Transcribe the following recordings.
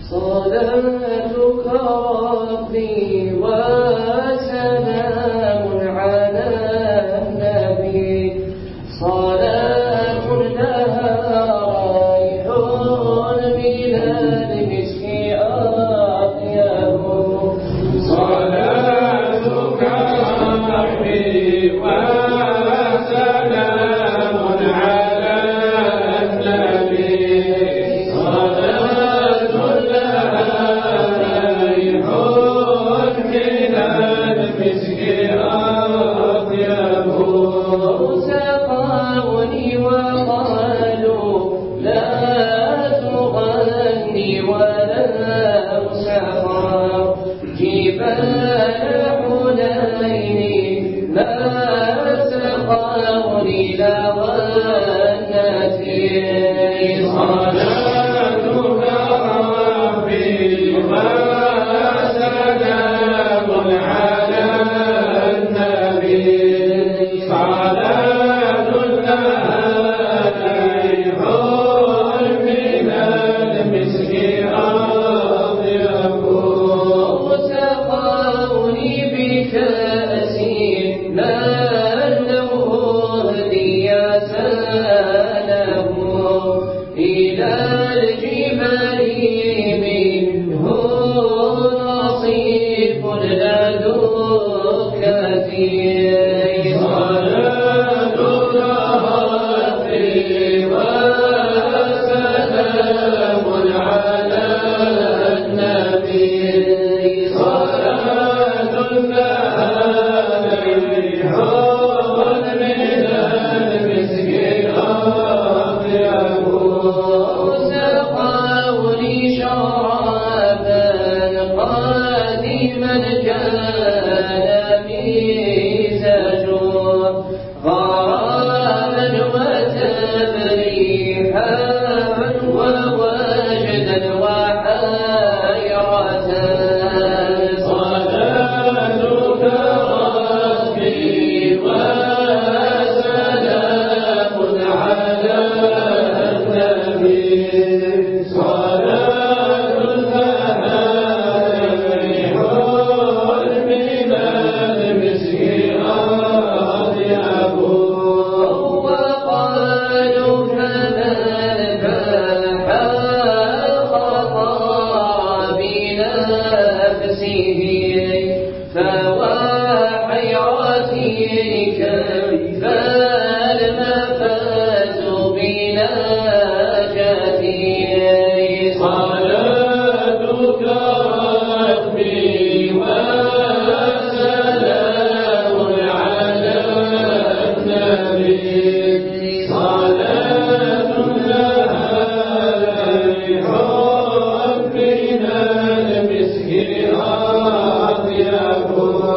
صلاتك ربي وسلام على النبي صلاة لها ريح من المسك أطيب صلاتك ربي وسلام على النبي صلاة لها ريح من المسك أطيب سقوني وقالوا لا تغني ولو سقى جبال حنين ما سقوني لغنتي صلاتك ربي وسلام على النبي صلاة لها ريح من المسك أطيب سقوني بكأس ملوه هديا ساله إلى الجبال منه نصيب لدك كثير صلاتك ربي وسلام على النبي صلاة لها ريح من المسك أطيب سقوني شرابا قادما كان مزاجه غراما وتبريحا ووجدا وحيرة صلاتك ربي وسلام على النبي صلاة لها ريح من المسك أطيب وقالوا فمن باح خطر بنفسه فوحيرتي كيف المفاز بنجاتي صلاتك ربي وسلام على النبي صلاة لها ريح من المسك أطيب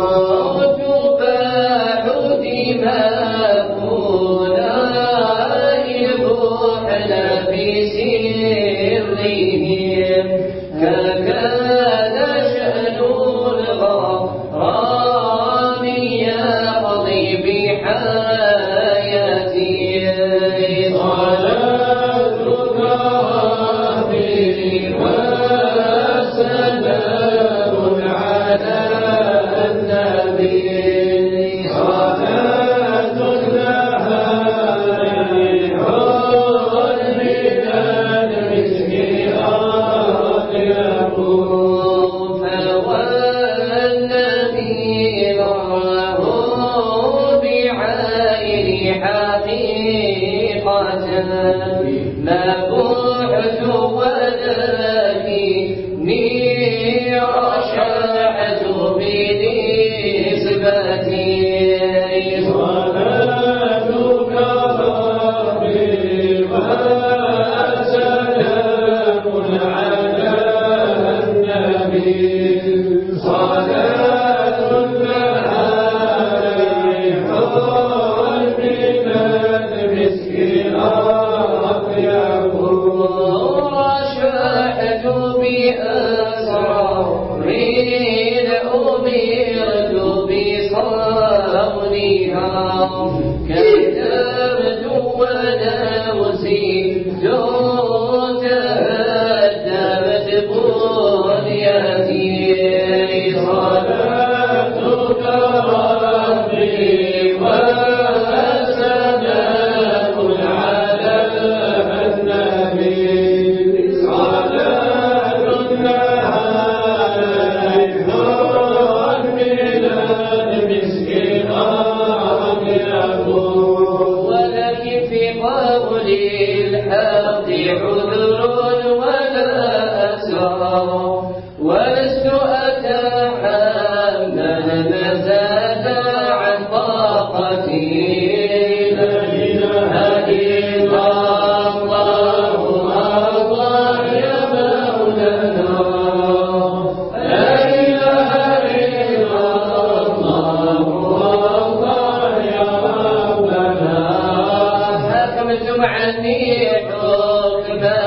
تباح دماؤنا يبوحن بسرهم ككان شأن الغرام يقضي بحياتي صلاتك ربي وسلام على النبي صلاة لها ريح من المسك أطيب فوالذي رآه بعين حقيقة ما بعت ولكني رشحت بنسبتي صلاتك ربي وسلام على النبي صلاة لها ريح من المسك أطيب رشحت بأسرار أمرت بصونها كتبت ونوسي تهدمت ولست أتحمل المزاد عن طاقتي لا إله إلا الله الله يا مولانا لا إله إلا الله الله يا مولانا حكمت عني حكما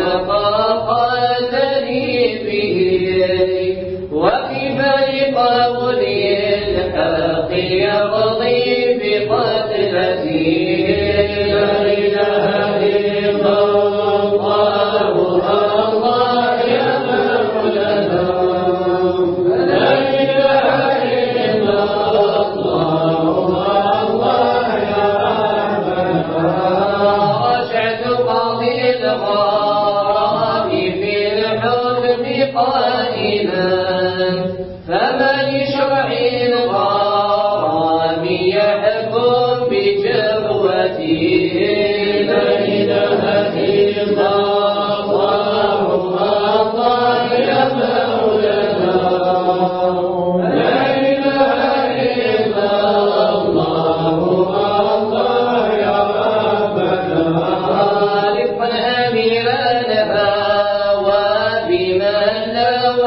لقاقتني به وكيف لقول الحق يقضي بقتلتي لا إله إلا الله الله يا مولانا لا إله إلا الله الله يا مولانا رشعت قاضي الغرام في الحكم قائلا فما لشرع الغرام يحكم بجروتي لا إله إلا الله الله يا مولانا لا إله إلا الله الله يا ربنا رفقا أميرا الهوى بمن لو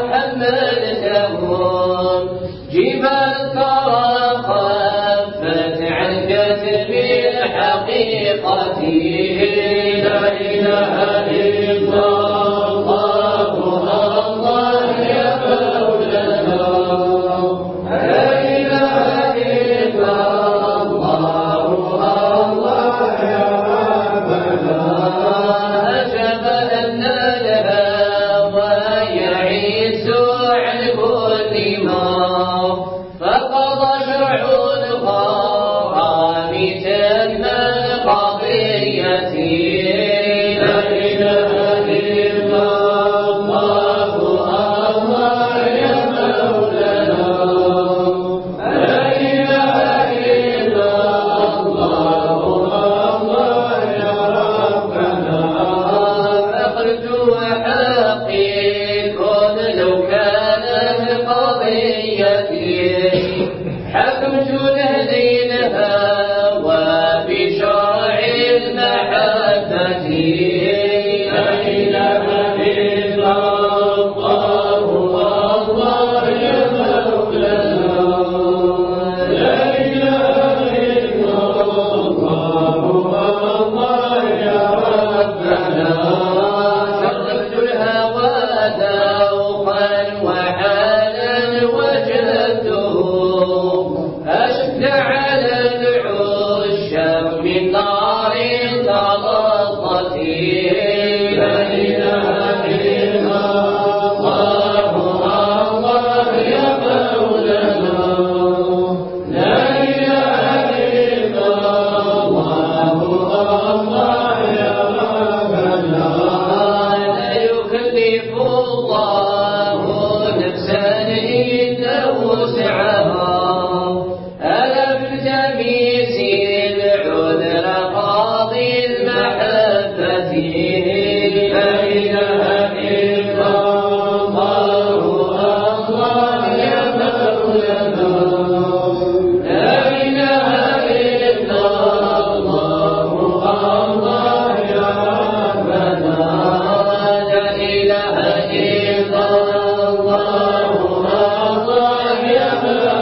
حملتهم جبال ترى خفت عن كتب الحقيقة لا إله إلا الله الله يا مولانا لا إله إلا الله الله يا ربنا أجب أن الهوى يعيس عن كل ما فقضى شرع الغرام تم القضية لا إله إلا الله الله يا مولانا لا إله إلا الله الله يا ربنا فقلت وحقيق لو كانت قضيتي حكمت لهدي الهوى بشرع المحبة لا إله إلا الله الله يا مولانا لا إله إلا الله الله يا ربنا شرفت الهوى ذوقا وحالا وجدته أشد على العشاق من نار تلظتي لا إله إلا الله الله يا مولانا لا إله إلا الله الله يا ربنا لا يكلف الله نفسا إلا وسعها ألا بالتمييز العذر قاضي المحبة لا إله إلا الله الله يا مولانا لا إله إلا الله الله يا ربنا لا إله إلا الله الله يا مولانا